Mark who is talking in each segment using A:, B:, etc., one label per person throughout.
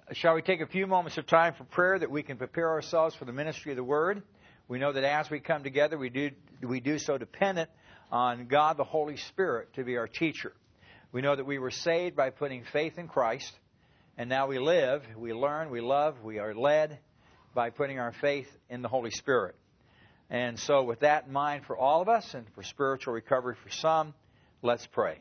A: Shall we take a few moments of time for prayer that we can prepare ourselves for the ministry of the Word? We know that as we come together, we do so dependent on God the Holy Spirit to be our teacher. We know that we were saved by putting faith in Christ, and now we live, we learn, we love, we are led by putting our faith in the Holy Spirit. And so with that in mind for all of us and for spiritual recovery for some, let's pray.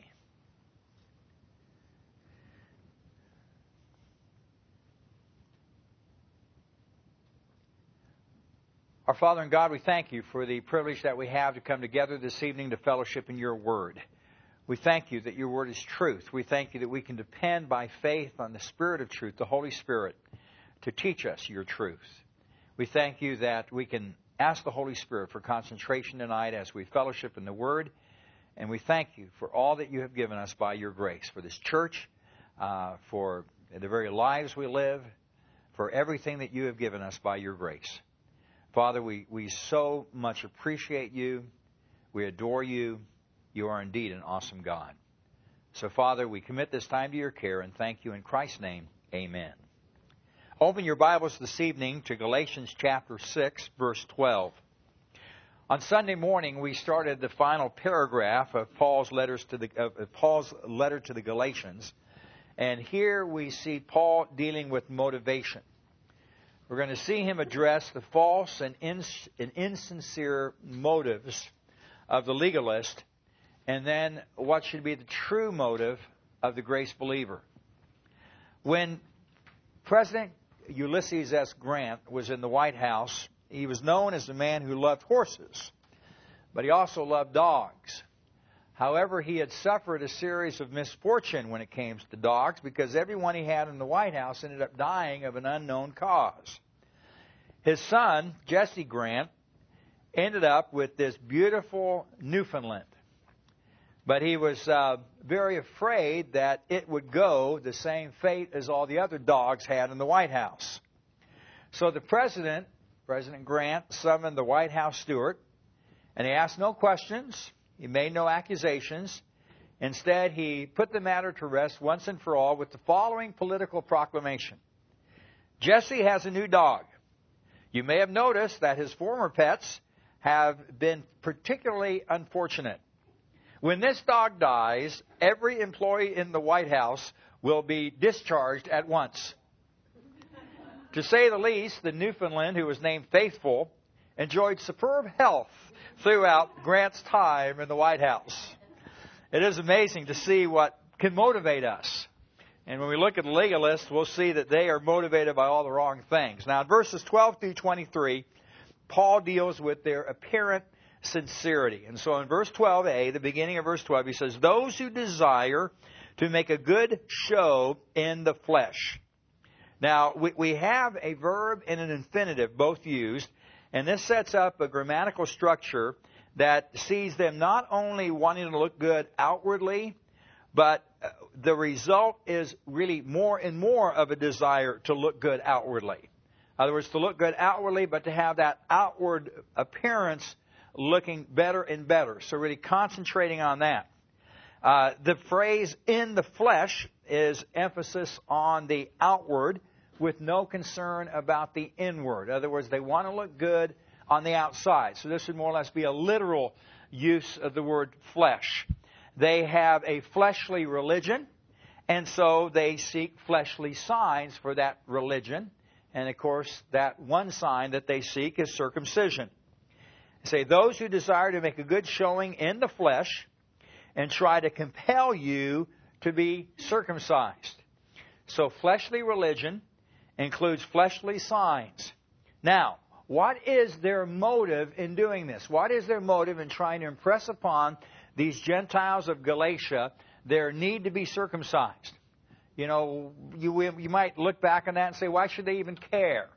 A: Our Father and God, we thank you for the privilege that we have to come together this evening to fellowship in your word. We thank you that your word is truth. We thank you that we can depend by faith on the Spirit of truth, the Holy Spirit, to teach us your truth. We thank you that we can ask the Holy Spirit for concentration tonight as we fellowship in the word. And we thank you for all that you have given us by your grace, for this church, for the very lives we live, for everything that you have given us by your grace. Father, we so much appreciate you. We adore you. You are indeed an awesome God. So, Father, we commit this time to your care and thank you in Christ's name. Amen. Open your Bibles this evening to Galatians chapter 6, verse 12. On Sunday morning, we started the final paragraph of Paul's letter to the Galatians. And here we see Paul dealing with motivation. We're going to see him address the false and insincere motives of the legalist, and then what should be the true motive of the grace believer. When President Ulysses S. Grant was in the White House, he was known as the man who loved horses, but he also loved dogs. However, he had suffered a series of misfortune when it came to dogs because everyone he had in the White House ended up dying of an unknown cause. His son, Jesse Grant, ended up with this beautiful Newfoundland. But he was very afraid that it would go the same fate as all the other dogs had in the White House. So the President Grant, summoned the White House steward, and he asked no questions. He made no accusations. Instead, he put the matter to rest once and for all with the following political proclamation. Jesse has a new dog. You may have noticed that his former pets have been particularly unfortunate. When this dog dies, every employee in the White House will be discharged at once. To say the least, the Newfoundland, who was named Faithful, enjoyed superb health throughout Grant's time in the White House. It is amazing to see what can motivate us. And when we look at the legalists, we'll see that they are motivated by all the wrong things. Now, in verses 12 through 23, Paul deals with their apparent sincerity. And so in verse 12a, the beginning of verse 12, he says, those who desire to make a good show in the flesh. Now, we have a verb and an infinitive both used. And this sets up a grammatical structure that sees them not only wanting to look good outwardly, but the result is really more and more of a desire to look good outwardly. In other words, to look good outwardly, but to have that outward appearance looking better and better. So really concentrating on that. The phrase in the flesh is emphasis on the outward, with no concern about the inward. In other words, they want to look good on the outside. So this would more or less be a literal use of the word flesh. They have a fleshly religion, and so they seek fleshly signs for that religion. And of course, that one sign that they seek is circumcision. They say, those who desire to make a good showing in the flesh and try to compel you to be circumcised. So fleshly religion includes fleshly signs. Now, what is their motive in doing this? What is their motive in trying to impress upon these Gentiles of Galatia their need to be circumcised? You know, you might look back on that and say, why should they even care?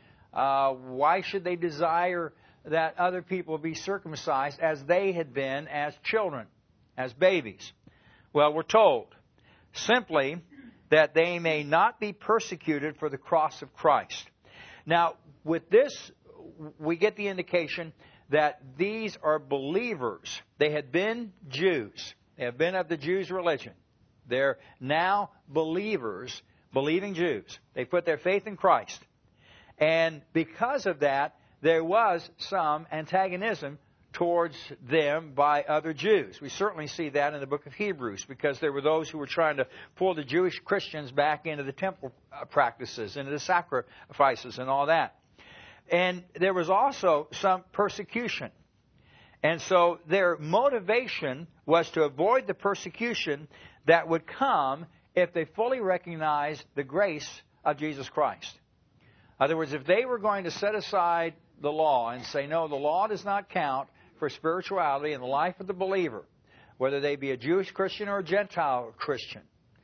A: Why should they desire that other people be circumcised as they had been as children, as babies? Well, we're told simply that they may not be persecuted for the cross of Christ. Now, with this, we get the indication that these are believers. They had been Jews. They have been of the Jews' religion. They're now believers, believing Jews. They put their faith in Christ. And because of that, there was some antagonism towards them by other Jews. We certainly see that in the book of Hebrews, because there were those who were trying to pull the Jewish Christians back into the temple practices, into the sacrifices and all that. And there was also some persecution. And so their motivation was to avoid the persecution that would come if they fully recognized the grace of Jesus Christ. In other words, if they were going to set aside the law and say, no, the law does not count for spirituality in the life of the believer, whether they be a Jewish Christian or a Gentile Christian,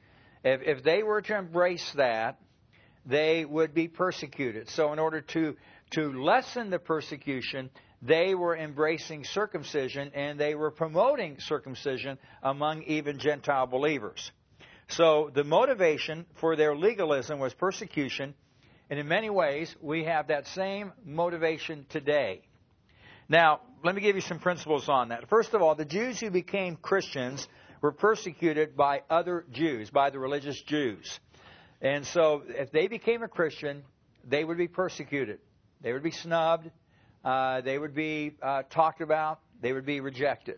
A: if they were to embrace that, they would be persecuted. So in order to lessen the persecution, they were embracing circumcision, and they were promoting circumcision among even Gentile believers. So the motivation for their legalism was persecution, and in many ways we have that same motivation today. Now, let me give you some principles on that. First of all, the Jews who became Christians were persecuted by other Jews, by the religious Jews. And so if they became a Christian, they would be persecuted. They would be snubbed. They would be talked about. They would be rejected.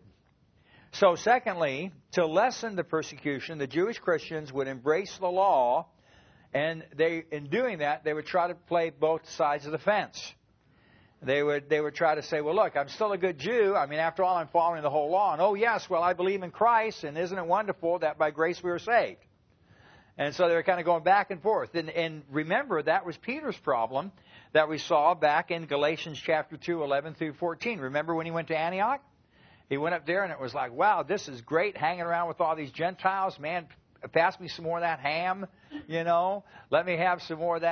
A: So secondly, to lessen the persecution, the Jewish Christians would embrace the law, and in doing that, they would try to play both sides of the fence. They would try to say, well, look, I'm still a good Jew. I mean, after all, I'm following the whole law. And, oh, yes, well, I believe in Christ, and isn't it wonderful that by grace we are saved? And so they were kind of going back and forth. And remember, that was Peter's problem that we saw back in Galatians chapter 2, 11 through 14. Remember when he went to Antioch? He went up there, and it was like, wow, this is great, hanging around with all these Gentiles. Man, pass me some more of that ham, you know. Let me have some more of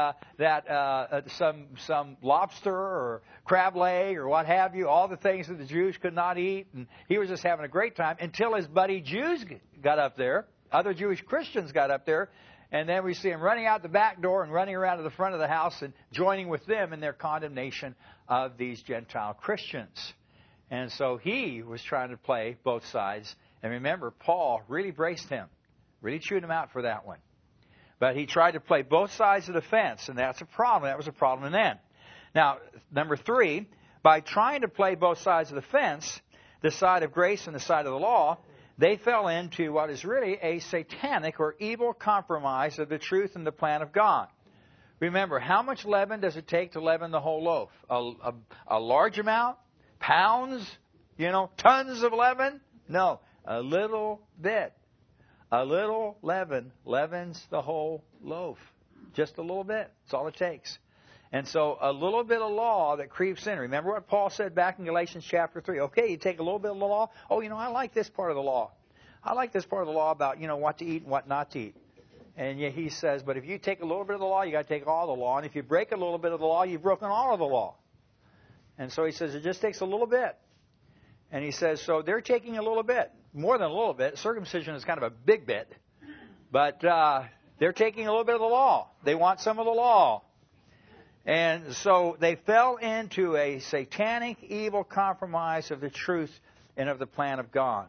A: some lobster or crab leg or what have you. All the things that the Jews could not eat. And he was just having a great time until his buddy Jews got up there. Other Jewish Christians got up there. And then we see him running out the back door and running around to the front of the house and joining with them in their condemnation of these Gentile Christians. And so he was trying to play both sides. And remember, Paul really braced him. Really chewed him out for that one. But he tried to play both sides of the fence, and that's a problem. That was a problem then. Now, number 3, by trying to play both sides of the fence, the side of grace and the side of the law, they fell into what is really a satanic or evil compromise of the truth and the plan of God. Remember, how much leaven does it take to leaven the whole loaf? A large amount? Pounds? Tons of leaven? No, a little bit. A little leaven leavens the whole loaf. Just a little bit. That's all it takes. And so a little bit of law that creeps in. Remember what Paul said back in Galatians chapter 3. Okay, you take a little bit of the law. Oh, I like this part of the law. I like this part of the law about, what to eat and what not to eat. And yet he says, but if you take a little bit of the law, you got to take all the law. And if you break a little bit of the law, you've broken all of the law. And so he says it just takes a little bit. And he says, so they're taking a little bit. More than a little bit. Circumcision is kind of a big bit. But they're taking a little bit of the law. They want some of the law. And so they fell into a satanic, evil compromise of the truth and of the plan of God.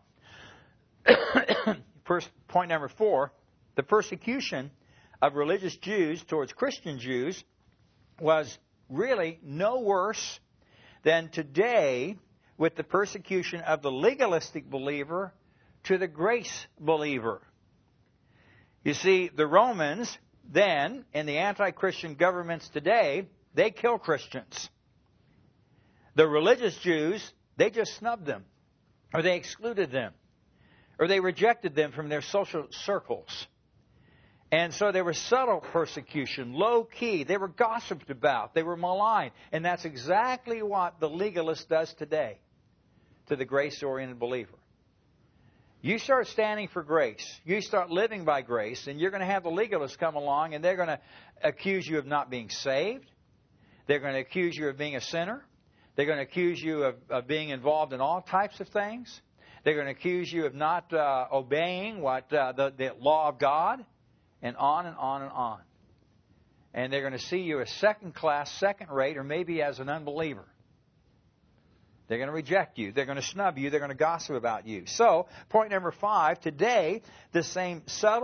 A: Point number 4, the persecution of religious Jews towards Christian Jews was really no worse than today with the persecution of the legalistic believer to the grace believer. You see, the Romans then, and the anti-Christian governments today, they kill Christians. The religious Jews, they just snubbed them, or they excluded them, or they rejected them from their social circles. And so there was subtle persecution, low-key. They were gossiped about. They were maligned. And that's exactly what the legalist does today to the grace-oriented believer. You start standing for grace. You start living by grace, and you're going to have the legalists come along, and they're going to accuse you of not being saved. They're going to accuse you of being a sinner. They're going to accuse you of being involved in all types of things. They're going to accuse you of not obeying the law of God, and on and on and on. And they're going to see you as second-class, second-rate, or maybe as an unbeliever. They're going to reject you. They're going to snub you. They're going to gossip about you. So, point number 5, today, the same subtle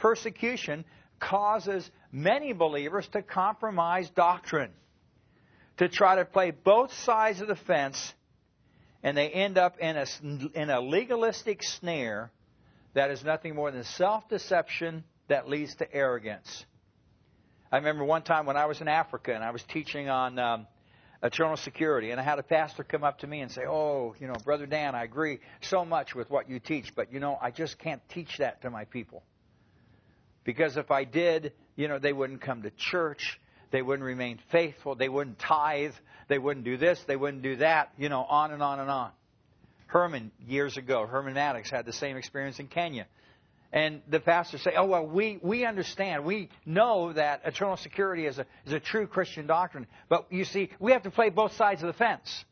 A: persecution causes many believers to compromise doctrine, to try to play both sides of the fence, and they end up in a legalistic snare that is nothing more than self-deception that leads to arrogance. I remember one time when I was in Africa and I was teaching on eternal security, and I had a pastor come up to me and say, "Oh, Brother Dan, I agree so much with what you teach, but I just can't teach that to my people. Because if I did, they wouldn't come to church, they wouldn't remain faithful, they wouldn't tithe, they wouldn't do this, they wouldn't do that, on and on and on." Herman Maddox had the same experience in Kenya. And the pastors say, "Oh, well, we understand. We know that eternal security is a true Christian doctrine. But you see, we have to play both sides of the fence.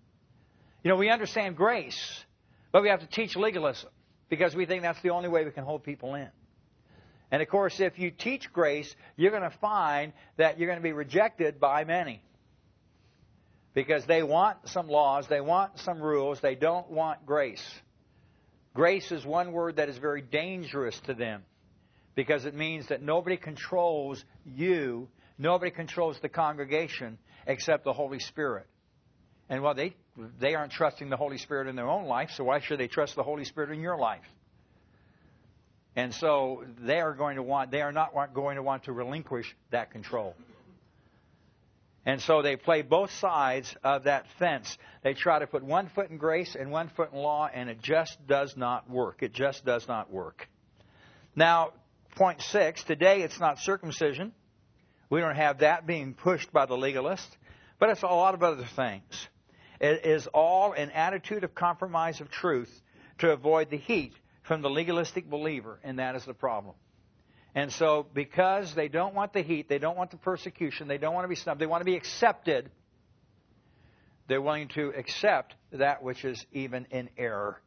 A: We understand grace, but we have to teach legalism because we think that's the only way we can hold people in." And, of course, if you teach grace, you're going to find that you're going to be rejected by many. Because they want some laws, they want some rules, they don't want grace. Grace is one word that is very dangerous to them because it means that nobody controls you, nobody controls the congregation except the Holy Spirit. And well, they aren't trusting the Holy Spirit in their own life, so why should they trust the Holy Spirit in your life? And so they are not going to want to relinquish that control. And so they play both sides of that fence. They try to put one foot in grace and one foot in law, and it just does not work. It just does not work. Now, point 6, today it's not circumcision. We don't have that being pushed by the legalist, but it's a lot of other things. It is all an attitude of compromise of truth to avoid the heat from the legalistic believer, and that is the problem. And so because they don't want the heat, they don't want the persecution, they don't want to be snubbed, they want to be accepted, they're willing to accept that which is even in error.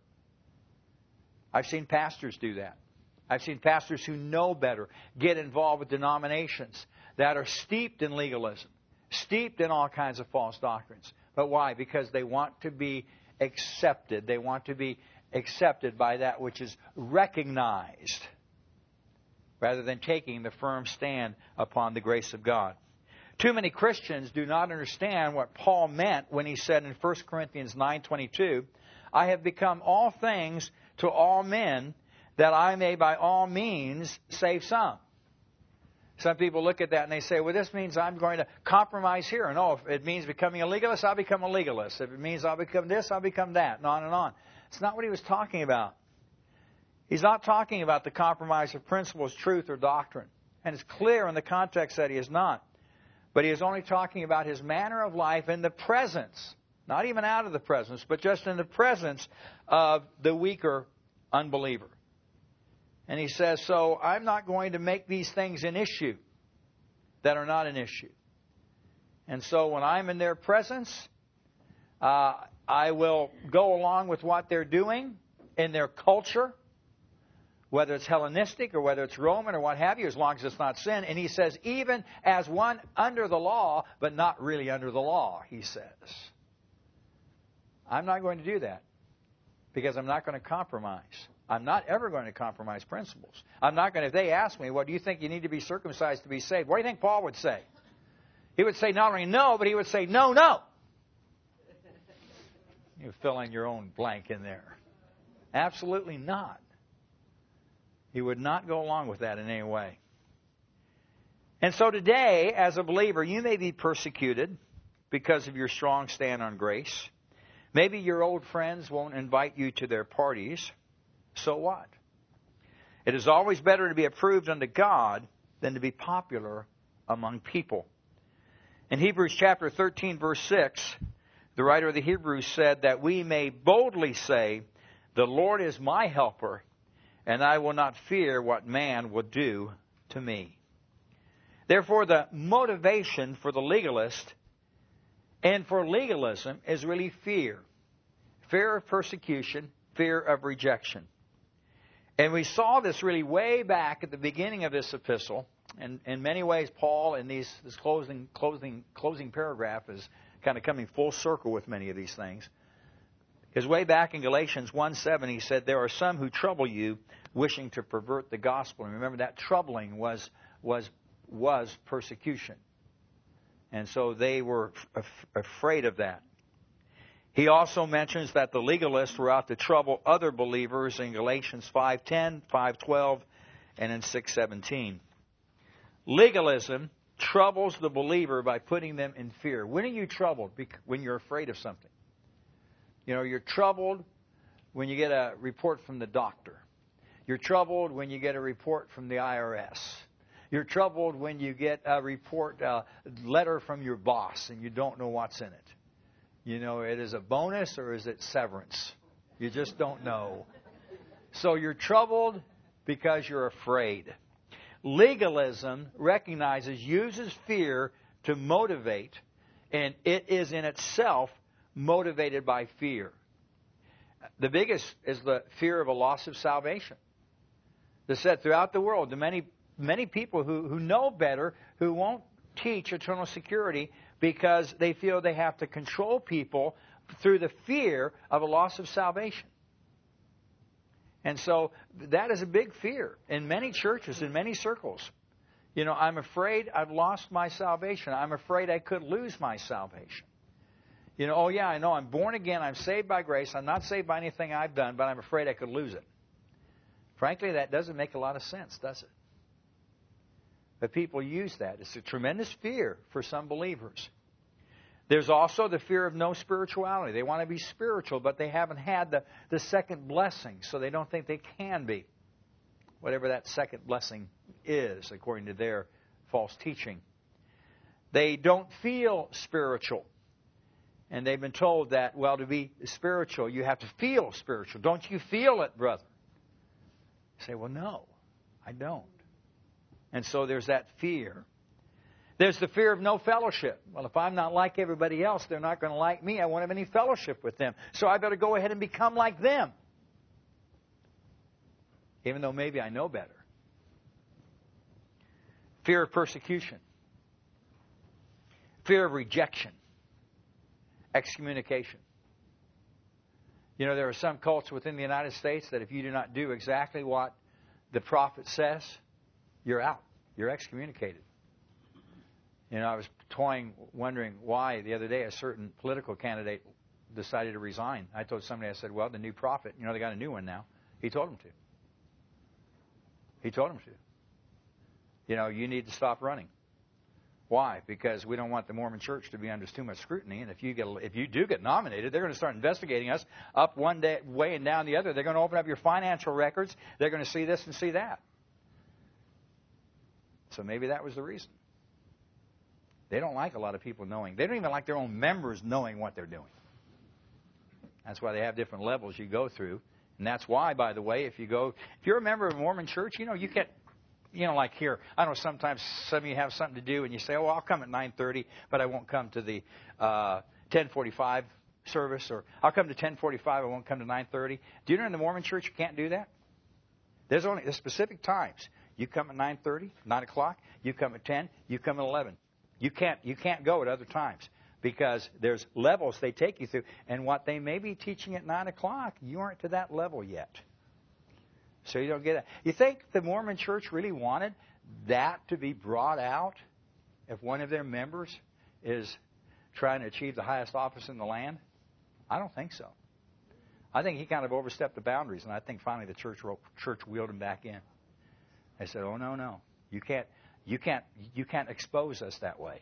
A: I've seen pastors do that. I've seen pastors who know better get involved with denominations that are steeped in legalism, steeped in all kinds of false doctrines. But why? Because they want to be accepted. They want to be accepted by that which is recognized, rather than taking the firm stand upon the grace of God. Too many Christians do not understand what Paul meant when he said in 1 Corinthians 9:22, "I have become all things to all men, that I may by all means save some." Some people look at that and they say, "Well, this means I'm going to compromise here." And if it means becoming a legalist, I'll become a legalist. If it means I'll become this, I'll become that, and on and on. It's not what he was talking about. He's not talking about the compromise of principles, truth, or doctrine. And it's clear in the context that he is not. But he is only talking about his manner of life in the presence, not even out of the presence, but just in the presence of the weaker unbeliever. And he says, so I'm not going to make these things an issue that are not an issue. And so when I'm in their presence, I will go along with what they're doing in their culture, whether it's Hellenistic or whether it's Roman or what have you, as long as it's not sin. And he says, even as one under the law, but not really under the law, he says. I'm not going to do that because I'm not going to compromise. I'm not ever going to compromise principles. I'm not going to, if they ask me, well, do you think you need to be circumcised to be saved? What do you think Paul would say? He would say not only no, but he would say no, no. You fill in your own blank in there. Absolutely not. He would not go along with that in any way. And so today, as a believer, you may be persecuted because of your strong stand on grace. Maybe your old friends won't invite you to their parties. So what? It is always better to be approved unto God than to be popular among people. In Hebrews chapter 13, verse 6, the writer of the Hebrews said that we may boldly say, the Lord is my helper, and I will not fear what man will do to me. Therefore, the motivation for the legalist and for legalism is really fear. Fear of persecution, fear of rejection. And we saw this really way back at the beginning of this epistle. And in many ways, Paul, in this closing paragraph, is kind of coming full circle with many of these things. Because way back in Galatians 1:7, he said, there are some who trouble you, wishing to pervert the gospel. And remember, that troubling was persecution. And so they were afraid of that. He also mentions that the legalists were out to trouble other believers in Galatians 5:10, 5:12, and in 6:17. Legalism troubles the believer by putting them in fear. When are you troubled? When you're afraid of something. You know, you're troubled when you get a report from the doctor. You're troubled when you get a report from the IRS. You're troubled when you get a letter from your boss and you don't know what's in it. You know, it is a bonus or is it severance? You just don't know. So you're troubled because you're afraid. Legalism uses fear to motivate, and it is in itself motivated by fear. The biggest is the fear of a loss of salvation. They said throughout the world, the many people who know better, who won't teach eternal security because they feel they have to control people through the fear of a loss of salvation. And so that is a big fear in many churches, in many circles. You know, I'm afraid I've lost my salvation. I'm afraid I could lose my salvation. You know, oh yeah, I know I'm born again. I'm saved by grace. I'm not saved by anything I've done, but I'm afraid I could lose it. Frankly, that doesn't make a lot of sense, does it? But people use that. It's a tremendous fear for some believers. There's also the fear of no spirituality. They want to be spiritual, but they haven't had the second blessing, so they don't think they can be. Whatever that second blessing is, according to their false teaching. They don't feel spiritual. And they've been told that, well, to be spiritual, you have to feel spiritual. Don't you feel it, brother? You say, well, no, I don't. And so there's that fear. There's the fear of no fellowship. Well, if I'm not like everybody else, they're not going to like me. I won't have any fellowship with them. So I better go ahead and become like them. Even though maybe I know better. Fear of persecution. Fear of rejection. Excommunication. You know, there are some cults within the United States that if you do not do exactly what the prophet says, you're out. You're excommunicated. You know, I was wondering why the other day a certain political candidate decided to resign. I told somebody, I said, well, the new prophet, you know, they got a new one now. He told him to. He told him to. You know, you need to stop running. Why? Because we don't want the Mormon Church to be under too much scrutiny. And if you do get nominated, they're going to start investigating us up one way and down the other. They're going to open up your financial records. They're going to see this and see that. So maybe that was the reason. They don't like a lot of people knowing. They don't even like their own members knowing what they're doing. That's why they have different levels you go through. And that's why, by the way, if you're a member of a Mormon church, you know, you get, you know, like here, I know sometimes some of you have something to do and you say, oh, I'll come at 9:30, but I won't come to the 10:45 service, or I'll come to 10:45, I won't come to 9:30. Do you know in the Mormon church you can't do that? There's specific times. You come at 9:30, 9 o'clock, you come at 10, you come at 11. You can't go at other times because there's levels they take you through. And what they may be teaching at 9 o'clock, you aren't to that level yet. So you don't get it. You think the Mormon Church really wanted that to be brought out if one of their members is trying to achieve the highest office in the land? I don't think so. I think he kind of overstepped the boundaries, and I think finally the church wheeled him back in. They said, oh, no. You can't expose us that way.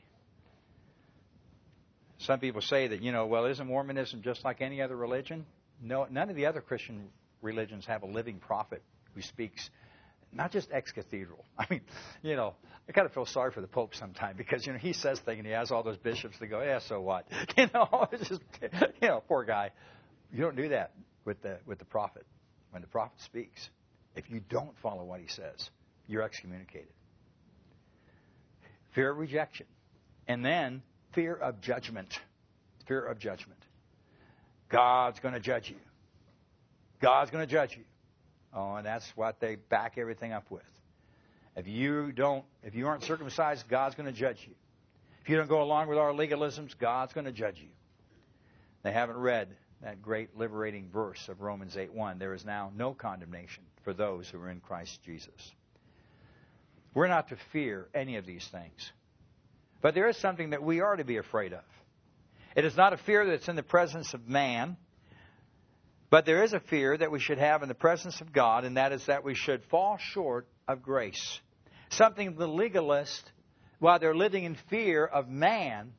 A: Some people say that, you know, well, isn't Mormonism just like any other religion? No, none of the other Christian religions have a living prophet who speaks, not just ex cathedral. I mean, you know, I kind of feel sorry for the Pope sometimes because, you know, he says things and he has all those bishops that go, yeah, so what? You know, it's just, you know, poor guy. You don't do that with the prophet. When the prophet speaks, if you don't follow what he says, you're excommunicated. Fear of rejection. And then fear of judgment. Fear of judgment. God's going to judge you. God's going to judge you. Oh, and that's what they back everything up with. If you aren't circumcised, God's going to judge you. If you don't go along with our legalisms, God's going to judge you. They haven't read that great liberating verse of Romans 8:1. There is now no condemnation for those who are in Christ Jesus. We're not to fear any of these things. But there is something that we are to be afraid of. It is not a fear that's in the presence of man, but there is a fear that we should have in the presence of God, and that is that we should fall short of grace. Something the legalist, while they're living in fear of man,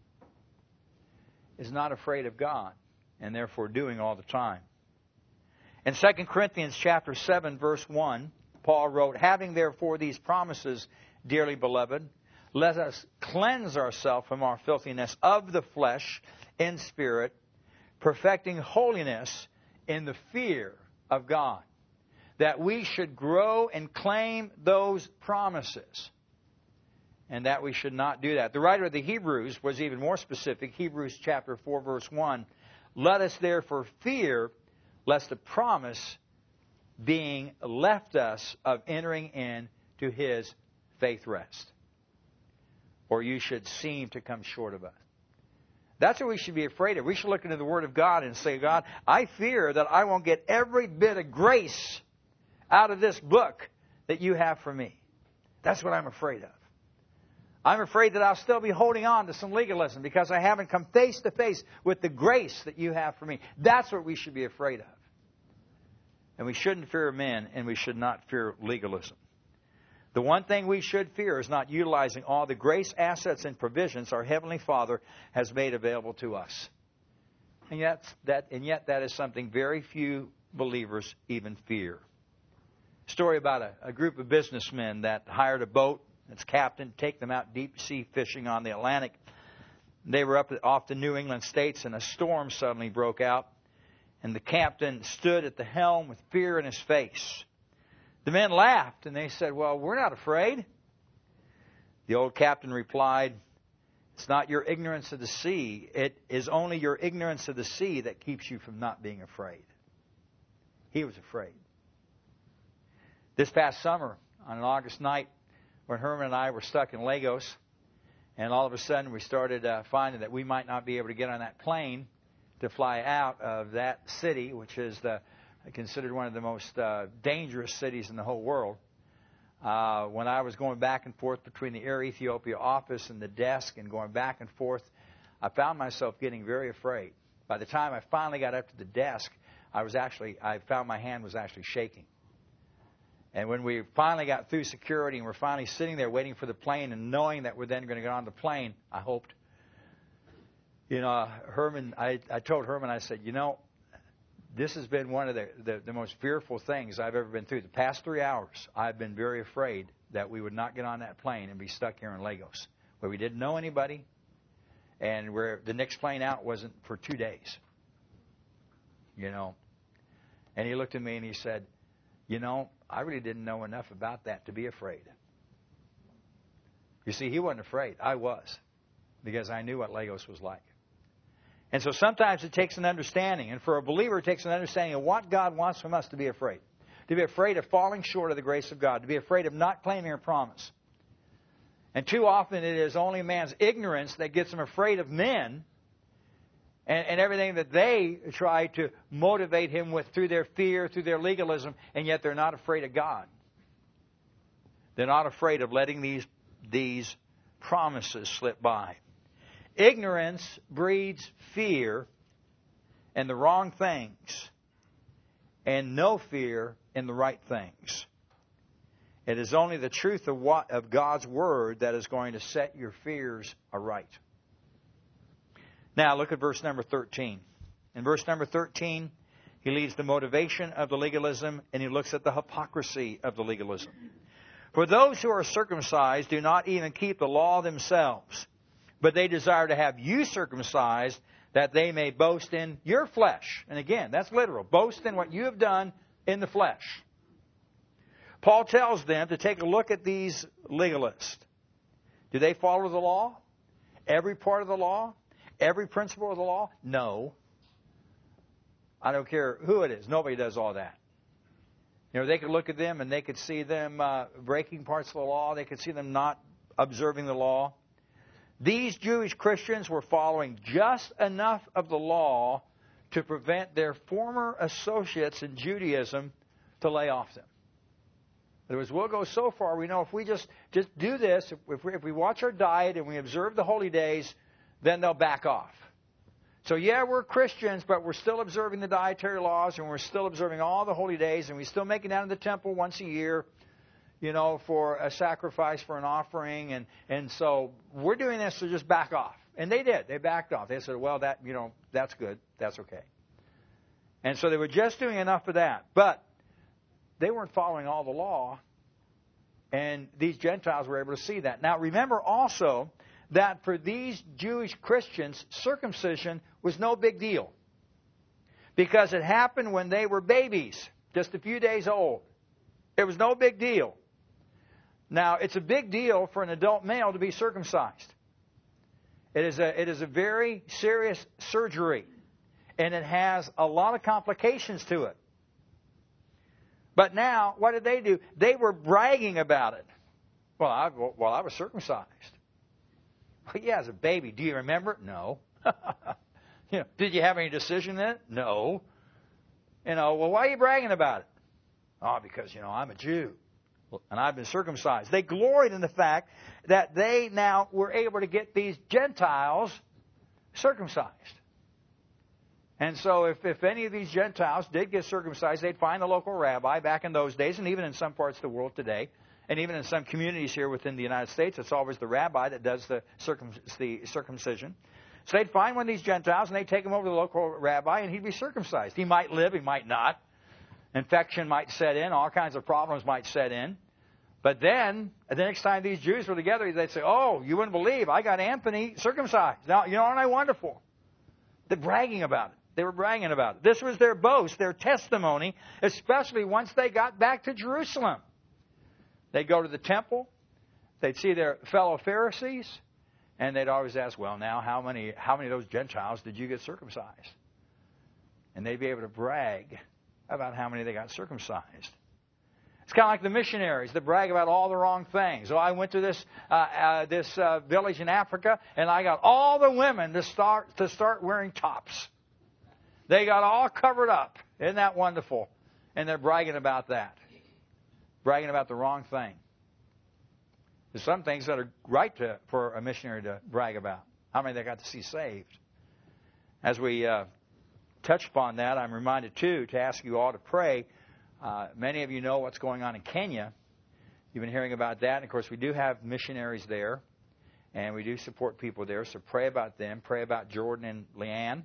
A: is not afraid of God, and therefore doing all the time. In 2 Corinthians chapter 7, verse 1, Paul wrote, "Having therefore these promises, dearly beloved, let us cleanse ourselves from our filthiness of the flesh in spirit, perfecting holiness in the fear of God." That we should grow and claim those promises. And that we should not do that. The writer of the Hebrews was even more specific. Hebrews chapter 4, verse 1. "Let us therefore fear, lest the promise being left us of entering into his faith rest. Or you should seem to come short of us." That's what we should be afraid of. We should look into the Word of God and say, "God, I fear that I won't get every bit of grace out of this book that you have for me." That's what I'm afraid of. I'm afraid that I'll still be holding on to some legalism because I haven't come face to face with the grace that you have for me. That's what we should be afraid of. And we shouldn't fear men, and we should not fear legalism. The one thing we should fear is not utilizing all the grace, assets, and provisions our Heavenly Father has made available to us. And yet that is something very few believers even fear. Story about a group of businessmen that hired a boat, its captain, take them out deep sea fishing on the Atlantic. They were up off the New England states, and a storm suddenly broke out. And the captain stood at the helm with fear in his face. The men laughed, and they said, "Well, we're not afraid." The old captain replied, "It's not your ignorance of the sea. It is only your ignorance of the sea that keeps you from not being afraid." He was afraid. This past summer, on an August night, when Herman and I were stuck in Lagos, and all of a sudden we started finding that we might not be able to get on that plane to fly out of that city, which is considered one of the most dangerous cities in the whole world. When I was going back and forth between the Air Ethiopia office and the desk and going back and forth, I found myself getting very afraid. By the time I finally got up to the desk, I found my hand was actually shaking. And when we finally got through security and we're finally sitting there waiting for the plane and knowing that we're then going to get on the plane, I hoped. Herman, I told Herman, I said, this has been one of the most fearful things I've ever been through. The past 3 hours, I've been very afraid that we would not get on that plane and be stuck here in Lagos, where we didn't know anybody, and where the next plane out wasn't for 2 days. And he looked at me and he said, I really didn't know enough about that to be afraid. You see, he wasn't afraid. I was, because I knew what Lagos was like. And so sometimes it takes an understanding. And for a believer, it takes an understanding of what God wants from us to be afraid. To be afraid of falling short of the grace of God. To be afraid of not claiming a promise. And too often it is only man's ignorance that gets him afraid of men and everything that they try to motivate him with through their fear, through their legalism, and yet they're not afraid of God. They're not afraid of letting these promises slip by. Ignorance breeds fear in the wrong things and no fear in the right things. It is only the truth of God's Word that is going to set your fears aright. Now look at verse number 13. In verse number 13, he leaves the motivation of the legalism and he looks at the hypocrisy of the legalism. For those who are circumcised do not even keep the law themselves, but they desire to have you circumcised, that they may boast in your flesh. And again, that's literal. Boast in what you have done in the flesh. Paul tells them to take a look at these legalists. Do they follow the law? Every part of the law? Every principle of the law? No. I don't care who it is. Nobody does all that. They could look at them and they could see them breaking parts of the law. They could see them not observing the law. These Jewish Christians were following just enough of the law to prevent their former associates in Judaism to lay off them. In other words, we'll go so far, we know if we just do this, if we watch our diet and we observe the holy days, then they'll back off. So yeah, we're Christians, but we're still observing the dietary laws, and we're still observing all the holy days, and we still make it down to the temple once a year, for a sacrifice, for an offering, and so we're doing this, so just back off. And they did. They backed off. They said, well, that's good. That's okay. And so they were just doing enough of that. But they weren't following all the law, and these Gentiles were able to see that. Now, remember also that for these Jewish Christians, circumcision was no big deal, because it happened when they were babies, just a few days old. It was no big deal. Now, it's a big deal for an adult male to be circumcised. It is a very serious surgery, and it has a lot of complications to it. But now, what did they do? They were bragging about it. Well, I was circumcised. Well, yeah, as a baby. Do you remember? No. Did you have any decision in it? No. Well, why are you bragging about it? Oh, because, I'm a Jew, and I've been circumcised. They gloried in the fact that they now were able to get these Gentiles circumcised. And so if any of these Gentiles did get circumcised, they'd find a local rabbi back in those days, and even in some parts of the world today, and even in some communities here within the United States, it's always the rabbi that does the circumcision. So they'd find one of these Gentiles, and they'd take him over to the local rabbi, and he'd be circumcised. He might live, he might not. Infection might set in, all kinds of problems might set in. But then, the next time these Jews were together, they'd say, oh, you wouldn't believe, I got Anthony circumcised. Now, aren't I wonderful? They're bragging about it. They were bragging about it. This was their boast, their testimony, especially once they got back to Jerusalem. They'd go to the temple, they'd see their fellow Pharisees, and they'd always ask, well, now, how many of those Gentiles did you get circumcised? And they'd be able to brag about how many they got circumcised. It's kind of like the missionaries that brag about all the wrong things. Oh, I went to this village in Africa, and I got all the women to start wearing tops. They got all covered up. Isn't that wonderful? And they're bragging about that. Bragging about the wrong thing. There's some things that are right for a missionary to brag about. How many they got to see saved. As we touch upon that, I'm reminded, too, to ask you all to pray. Many of you know what's going on in Kenya. You've been hearing about that. And, of course, we do have missionaries there, and we do support people there. So pray about them. Pray about Jordan and Leanne.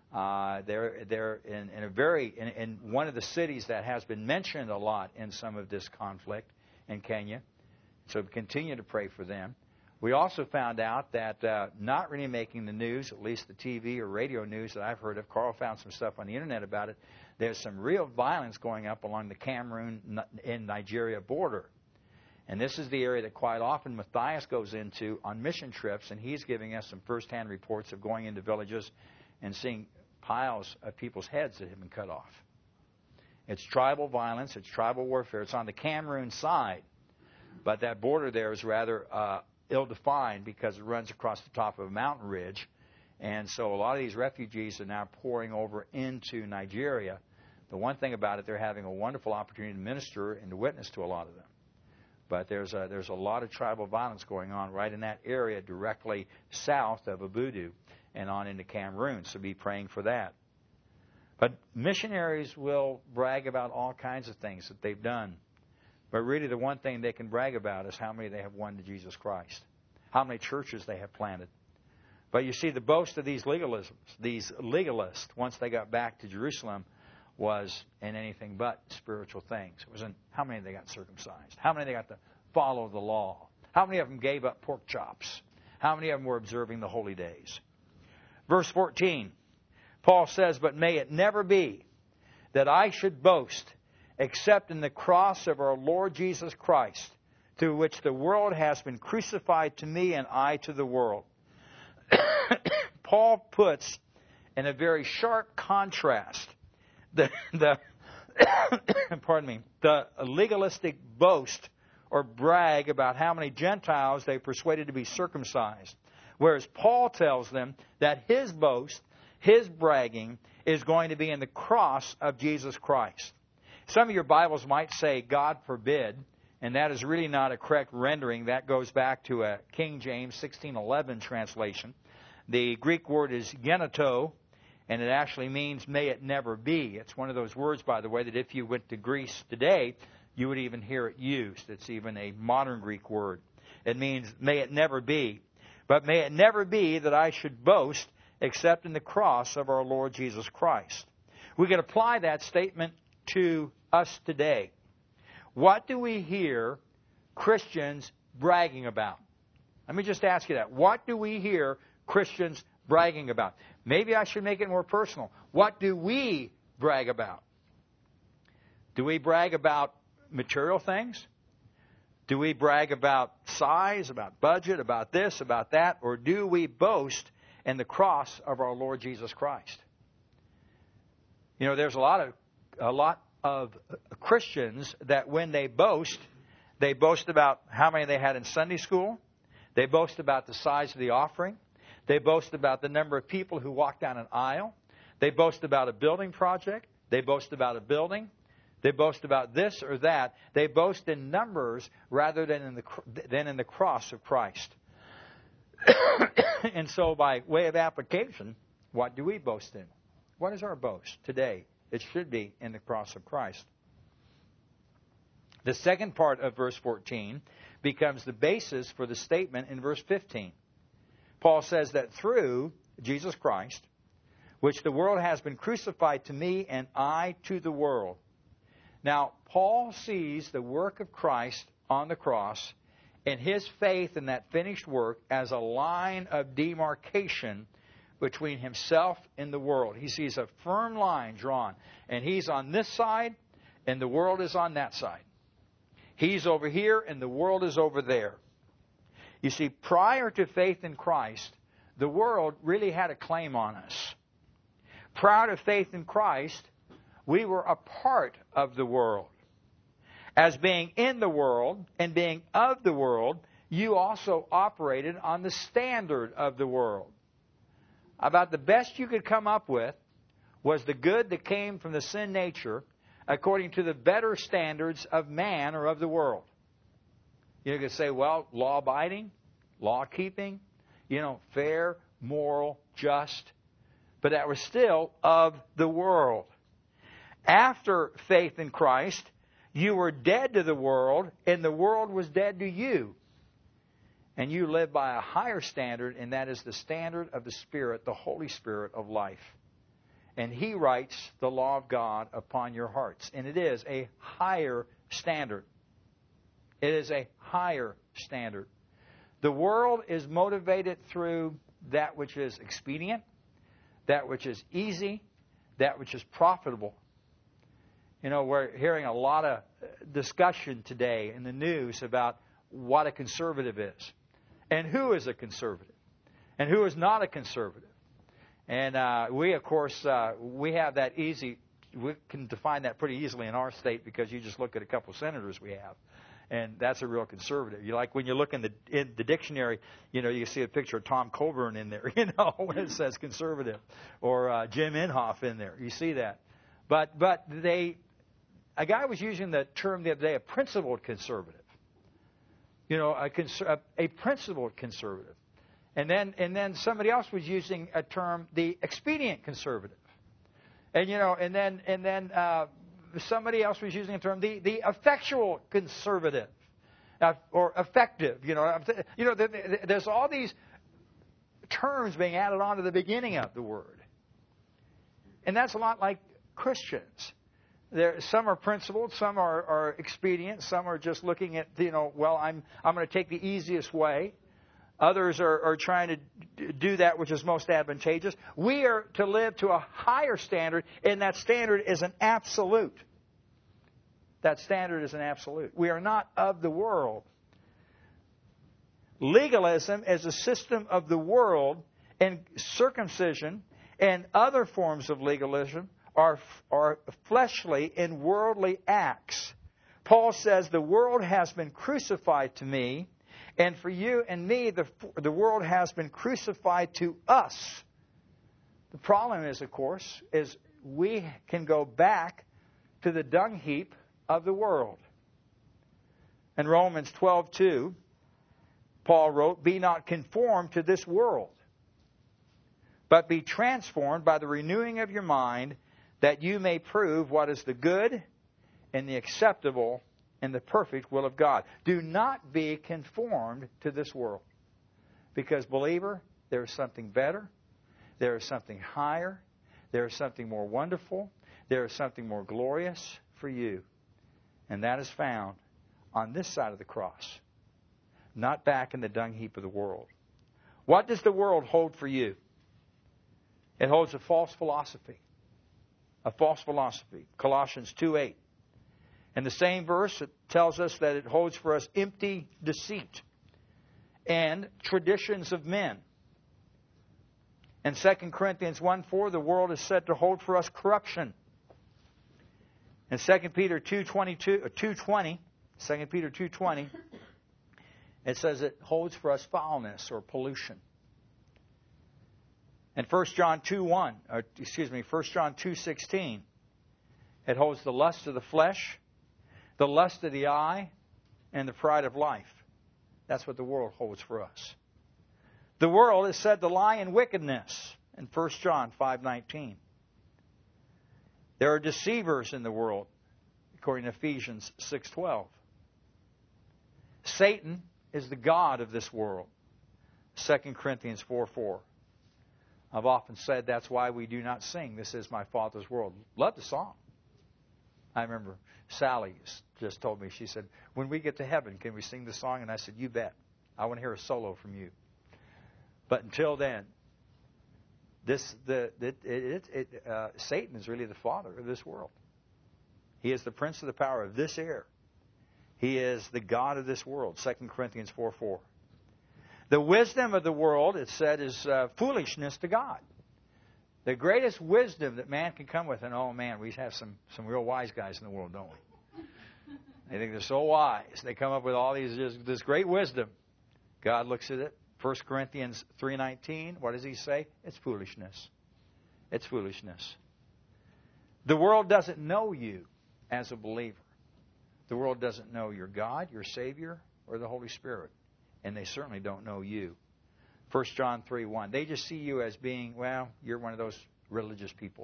A: They're in one of the cities that has been mentioned a lot in some of this conflict in Kenya. So continue to pray for them. We also found out that not really making the news, at least the TV or radio news that I've heard of, Carl found some stuff on the internet about it, there's some real violence going up along the Cameroon and Nigeria border. And this is the area that quite often Matthias goes into on mission trips, and he's giving us some firsthand reports of going into villages and seeing piles of people's heads that have been cut off. It's tribal violence. It's tribal warfare. It's on the Cameroon side. But that border there is rather ill-defined because it runs across the top of a mountain ridge. And so a lot of these refugees are now pouring over into Nigeria. The one thing about it, they're having a wonderful opportunity to minister and to witness to a lot of them. But there's a lot of tribal violence going on right in that area directly south of Abudu and on into Cameroon. So be praying for that. But missionaries will brag about all kinds of things that they've done. But really the one thing they can brag about is how many they have won to Jesus Christ. How many churches they have planted. But you see, the boast of these legalists, once they got back to Jerusalem, was in anything but spiritual things. It was in how many they got circumcised. How many they got to follow the law. How many of them gave up pork chops. How many of them were observing the holy days. Verse 14, Paul says, but may it never be that I should boast except in the cross of our Lord Jesus Christ, through which the world has been crucified to me and I to the world. Paul puts in a very sharp contrast the legalistic boast or brag about how many Gentiles they persuaded to be circumcised. Whereas Paul tells them that his boast, his bragging, is going to be in the cross of Jesus Christ. Some of your Bibles might say, God forbid, And that is really not a correct rendering. That goes back to a King James 1611 translation. The Greek word is geneto, and it actually means may it never be. It's one of those words, by the way, that if you went to Greece today, you would even hear it used. It's even a modern Greek word. It means may it never be. But may it never be that I should boast except in the cross of our Lord Jesus Christ. We can apply that statement to us today. What do we hear Christians bragging about? Let me just ask you that. What do we hear Christians bragging about? Maybe I should make it more personal. What do we brag about? Do we brag about material things? Do we brag about size, about budget, about this, about that? Or do we boast in the cross of our Lord Jesus Christ? You know, there's a lot of Christians that when they boast about how many they had in Sunday school. They boast about the size of the offering. They boast about the number of people who walk down an aisle. They boast about a building project. They boast about a building. They boast about this or that. They boast in numbers rather than in the cross of Christ. And so by way of application, what do we boast in? What is our boast today? It should be in the cross of Christ. The second part of verse 14 becomes the basis for the statement in verse 15. Paul says that through Jesus Christ, which the world has been crucified to me and I to the world. Now, Paul sees the work of Christ on the cross and his faith in that finished work as a line of demarcation between himself and the world. He sees a firm line drawn, and he's on this side, and the world is on that side. He's over here, and the world is over there. You see, prior to faith in Christ, the world really had a claim on us. Prior to faith in Christ, we were a part of the world. As being in the world and being of the world, you also operated on the standard of the world. About the best you could come up with was the good that came from the sin nature according to the better standards of man or of the world. You could say, well, law-abiding, law-keeping, fair, moral, just. But that was still of the world. After faith in Christ, you were dead to the world, and the world was dead to you. And you live by a higher standard, and that is the standard of the Spirit, the Holy Spirit of life. And He writes the law of God upon your hearts. And it is a higher standard. It is a higher standard. The world is motivated through that which is expedient, that which is easy, that which is profitable. We're hearing a lot of discussion today in the news about what a conservative is, and who is a conservative, and who is not a conservative. And we, of course, we have that easy. We can define that pretty easily in our state because you just look at a couple of senators we have, and that's a real conservative. When you look in the dictionary, you see a picture of Tom Coburn in there, when it says conservative, or Jim Inhofe in there. You see that, but a guy was using the term the other day, a principled conservative. A principled conservative. And then somebody else was using a term, the expedient conservative. And then somebody else was using a term, the effectual conservative, or effective. There's all these terms being added on to the beginning of the word. And that's a lot like Christians. Some are principled, some are expedient, some are just looking at, I'm going to take the easiest way. Others are trying to do that which is most advantageous. We are to live to a higher standard, and that standard is an absolute. That standard is an absolute. We are not of the world. Legalism is a system of the world, and circumcision and other forms of legalism are fleshly and worldly acts. Paul says the world has been crucified to me, and for you and me, the world has been crucified to us. The problem is, of course, is we can go back to the dung heap of the world. In Romans 12:2, Paul wrote, "Be not conformed to this world, but be transformed by the renewing of your mind, that you may prove what is the good and the acceptable and the perfect will of God." Do not be conformed to this world. Because, believer, there is something better. There is something higher. There is something more wonderful. There is something more glorious for you. And that is found on this side of the cross, not back in the dung heap of the world. What does the world hold for you? It holds a false philosophy. A false philosophy. Colossians 2:8. In the same verse, it tells us that it holds for us empty deceit and traditions of men. In 2 Corinthians 1:4, the world is said to hold for us corruption. In 2 Peter 2:20, it says it holds for us foulness or pollution. And 1 John 2:16, it holds the lust of the flesh, the lust of the eye, and the pride of life. That's what the world holds for us. The world is said to lie in wickedness in 1 John 5:19. There are deceivers in the world, according to Ephesians 6:12. Satan is the god of this world, 2 Corinthians 4:4. I've often said that's why we do not sing, "This is my Father's world." Love the song. I remember Sally just told me, she said, "When we get to heaven, can we sing the song?" And I said, "You bet. I want to hear a solo from you." But until then, Satan is really the father of this world. He is the prince of the power of this air. He is the god of this world, 2 Corinthians 4:4. The wisdom of the world, it said, is foolishness to God. The greatest wisdom that man can come with, and oh man, we have some real wise guys in the world, don't we? They think they're so wise. They come up with all this great wisdom. God looks at it. 1 Corinthians 3:19, what does he say? It's foolishness. It's foolishness. The world doesn't know you as a believer. The world doesn't know your God, your Savior, or the Holy Spirit. And they certainly don't know you. 1 John 3:1. They just see you as being, well, you're one of those religious people.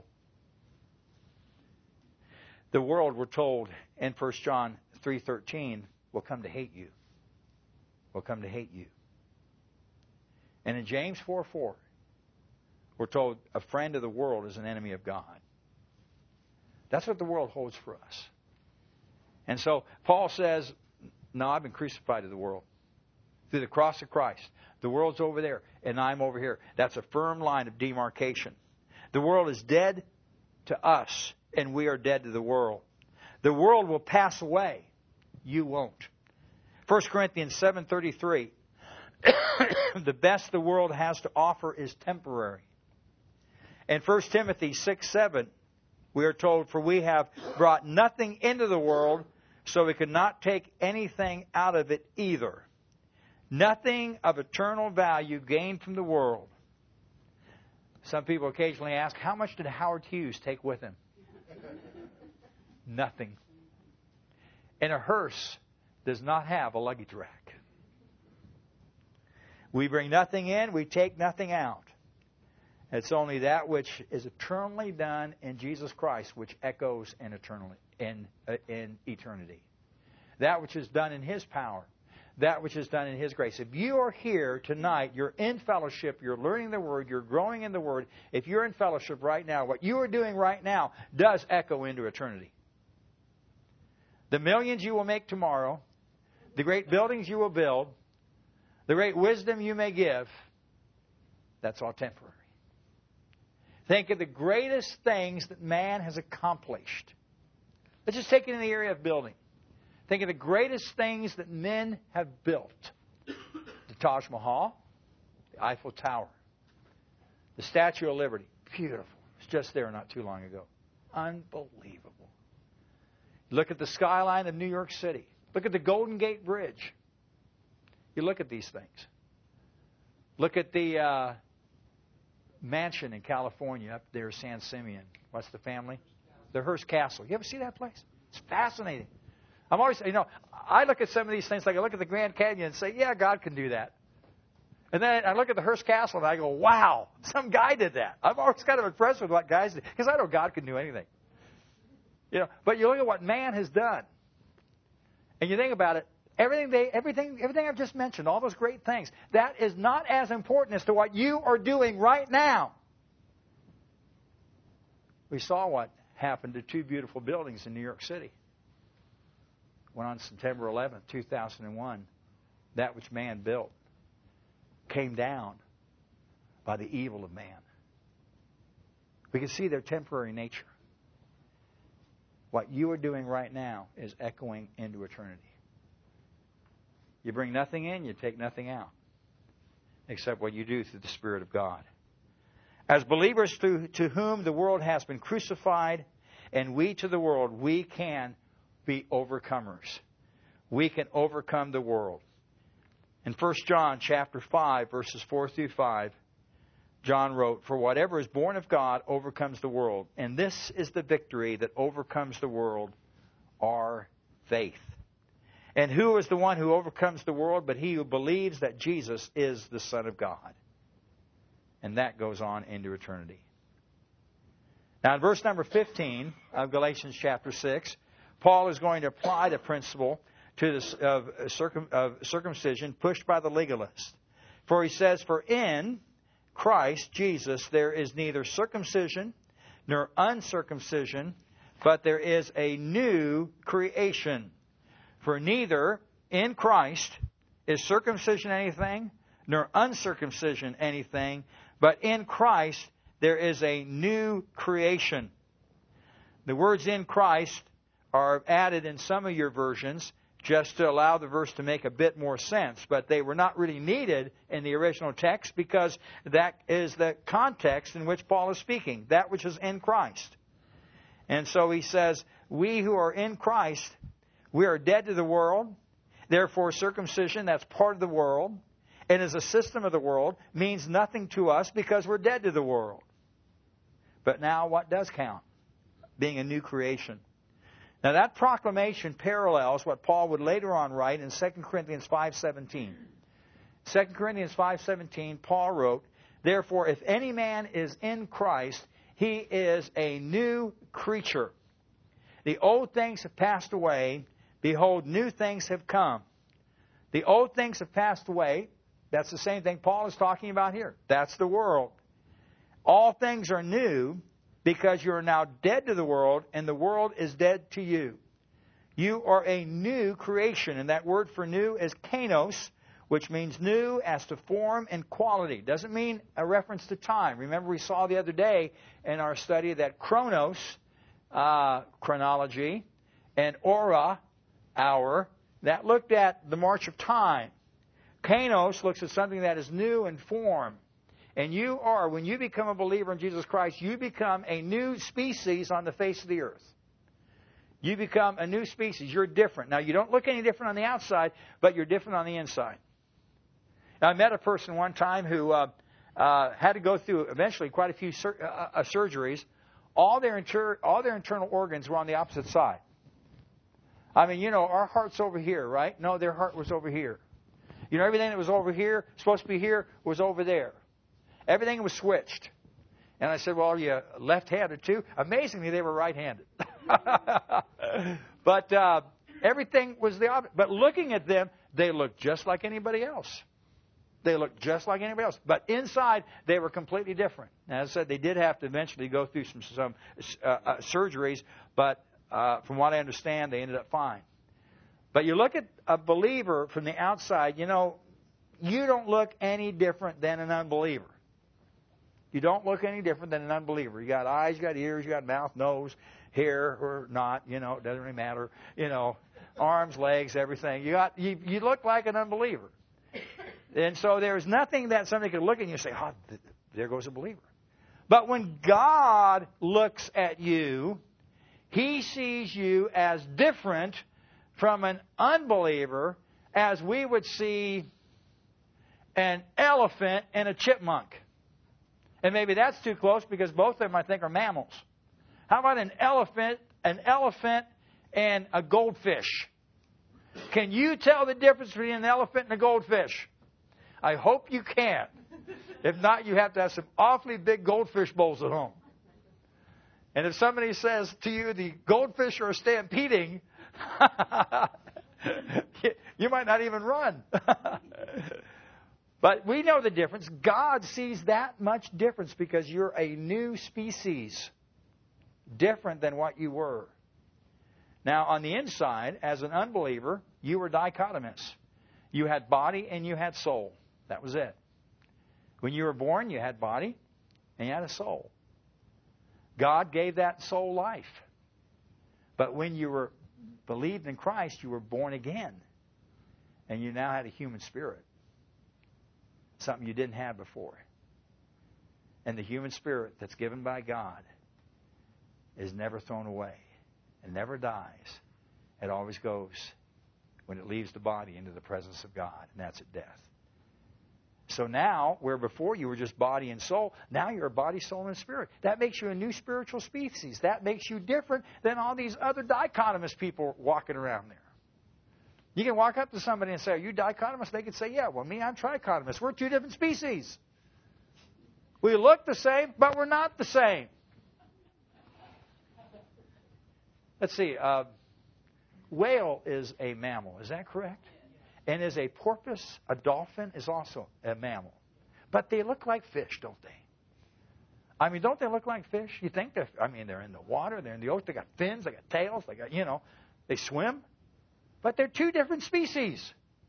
A: The world, we're told in 1 John 3:13, will come to hate you. Will come to hate you. And in James 4:4, we're told a friend of the world is an enemy of God. That's what the world holds for us. And so Paul says, no, I've been crucified to the world. Through the cross of Christ. The world's over there, and I'm over here. That's a firm line of demarcation. The world is dead to us, and we are dead to the world. The world will pass away. You won't. 1 Corinthians 7:33. The best the world has to offer is temporary. In 1 Timothy 6:7, we are told, "For we have brought nothing into the world, so we could not take anything out of it either. Nothing of eternal value gained from the world." Some people occasionally ask, how much did Howard Hughes take with him? Nothing. And a hearse does not have a luggage rack. We bring nothing in, we take nothing out. It's only that which is eternally done in Jesus Christ which echoes in eternity. That which is done in His power. That which is done in His grace. If you are here tonight, you're in fellowship, you're learning the Word, you're growing in the Word. If you're in fellowship right now, what you are doing right now does echo into eternity. The millions you will make tomorrow, the great buildings you will build, the great wisdom you may give, that's all temporary. Think of the greatest things that man has accomplished. Let's just take it in the area of building. Think of the greatest things that men have built. The Taj Mahal, the Eiffel Tower, the Statue of Liberty. Beautiful. It's just there not too long ago. Unbelievable. Look at the skyline of New York City. Look at the Golden Gate Bridge. You look at these things. Look at the mansion in California up there, San Simeon. What's the family? The Hearst Castle. You ever see that place? It's fascinating. I'm always, I look at some of these things, like I look at the Grand Canyon and say, yeah, God can do that. And then I look at the Hearst Castle and I go, wow, some guy did that. I'm always kind of impressed with what guys do, because I know God can do anything. But you look at what man has done, and you think about it, everything I've just mentioned, all those great things, that is not as important as to what you are doing right now. We saw what happened to two beautiful buildings in New York City. When on September 11th, 2001, that which man built came down by the evil of man. We can see their temporary nature. What you are doing right now is echoing into eternity. You bring nothing in, you take nothing out, except what you do through the Spirit of God. As believers to whom the world has been crucified, and we to the world, we can be overcomers. We can overcome the world. In 1 John chapter 5, verses 4 through 5, John wrote, "For whatever is born of God overcomes the world. And this is the victory that overcomes the world, our faith. And who is the one who overcomes the world but he who believes that Jesus is the Son of God?" And that goes on into eternity. Now in verse number 15 of Galatians chapter 6, Paul is going to apply the principle to this, of circumcision pushed by the legalists. For he says, "For in Christ Jesus there is neither circumcision nor uncircumcision, but there is a new creation. For neither in Christ is circumcision anything, nor uncircumcision anything, but in Christ there is a new creation." The words "in Christ" are added in some of your versions just to allow the verse to make a bit more sense, but they were not really needed in the original text, because that is the context in which Paul is speaking, that which is in Christ. And so he says, we who are in Christ, we are dead to the world. Therefore, circumcision, that's part of the world, and is a system of the world, means nothing to us because we're dead to the world. But now what does count? Being a new creation. Now that proclamation parallels what Paul would later on write in 2 Corinthians 5:17. 2 Corinthians 5:17, Paul wrote, "Therefore, if any man is in Christ, he is a new creature. The old things have passed away. Behold, new things have come." The old things have passed away. That's the same thing Paul is talking about here. That's the world. All things are new, because you are now dead to the world, and the world is dead to you. You are a new creation, and that word for new is kainos, which means new as to form and quality. Doesn't mean a reference to time. Remember, we saw the other day in our study that chronos, chronology, and aura, hour, that looked at the march of time. Kainos looks at something that is new in form. And you are, when you become a believer in Jesus Christ, you become a new species on the face of the earth. You become a new species. You're different. Now, you don't look any different on the outside, but you're different on the inside. Now, I met a person one time who had to go through eventually quite a few surgeries. All their internal organs were on the opposite side. I mean, our heart's over here, right? No, their heart was over here. Everything that was over here, supposed to be here, was over there. Everything was switched. And I said, "Well, are you left-handed too?" Amazingly, they were right-handed. But everything was the opposite. But looking at them, they looked just like anybody else. They looked just like anybody else. But inside, they were completely different. And as I said, they did have to eventually go through some surgeries. But from what I understand, they ended up fine. But you look at a believer from the outside, you don't look any different than an unbeliever. You don't look any different than an unbeliever. You got eyes, you got ears, you got mouth, nose, hair or not, it doesn't really matter. Arms, legs, everything. You look like an unbeliever. And so there's nothing that somebody could look at you and say, "Oh, there goes a believer." But when God looks at you, He sees you as different from an unbeliever as we would see an elephant and a chipmunk. And maybe that's too close, because both of them, I think, are mammals. How about an elephant and a goldfish? Can you tell the difference between an elephant and a goldfish? I hope you can. If not, you have to have some awfully big goldfish bowls at home. And if somebody says to you the goldfish are stampeding, you might not even run. But we know the difference. God sees that much difference because you're a new species, different than what you were. Now, on the inside, as an unbeliever, you were dichotomous. You had body and you had soul. That was it. When you were born, you had body and you had a soul. God gave that soul life. But when you were believed in Christ, you were born again. And you now had a human spirit. Something you didn't have before. And the human spirit that's given by God is never thrown away. It never dies. It always goes, when it leaves the body, into the presence of God. And that's at death. So now, where before you were just body and soul, now you're a body, soul, and spirit. That makes you a new spiritual species. That makes you different than all these other dichotomous people walking around there. You can walk up to somebody and say, are you dichotomous? They can say, yeah, well, me, I'm trichotomous. We're two different species. We look the same, but we're not the same. Let's see. Whale is a mammal. Is that correct? And is a porpoise, a dolphin, is also a mammal. But they look like fish, don't they? I mean, don't they look like fish? You think they're in the water, they're in the ocean, they got fins, they got tails, they got, they swim. But they're two different species.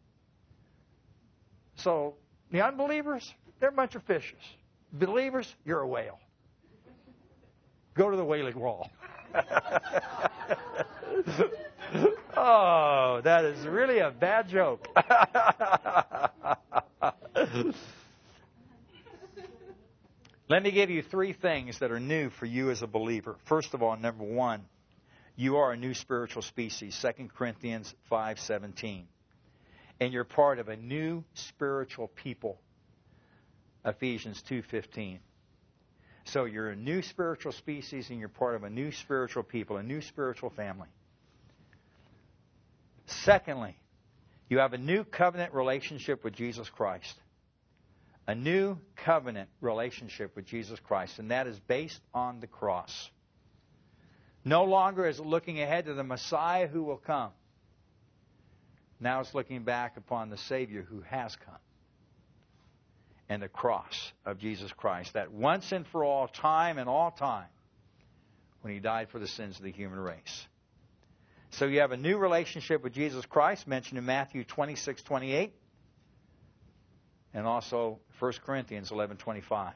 A: So, the unbelievers, they're a bunch of fishes. Believers, you're a whale. Go to the whaling wall. Oh, that is really a bad joke. Let me give you three things that are new for you as a believer. First of all, number one, you are a new spiritual species, 2 Corinthians 5:17. And you're part of a new spiritual people, Ephesians 2:15. So you're a new spiritual species and you're part of a new spiritual people, a new spiritual family. Secondly, you have a new covenant relationship with Jesus Christ. A new covenant relationship with Jesus Christ, and that is based on the cross. No longer is it looking ahead to the Messiah who will come. Now it's looking back upon the Savior who has come. And the cross of Jesus Christ, that once and for all time and all time, when He died for the sins of the human race. So you have a new relationship with Jesus Christ, mentioned in Matthew 26:28, and also 1 Corinthians 11:25.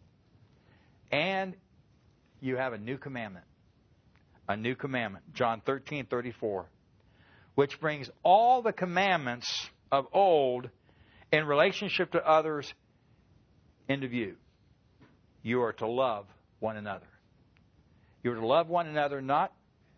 A: And you have a new commandment. A new commandment, John 13:34, which brings all the commandments of old in relationship to others into view. You are to love one another. You are to love one another not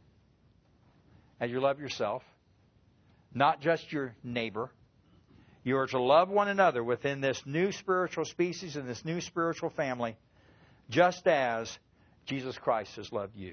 A: as you love yourself, not just your neighbor. You are to love one another within this new spiritual species and this new spiritual family, just as Jesus Christ has loved you.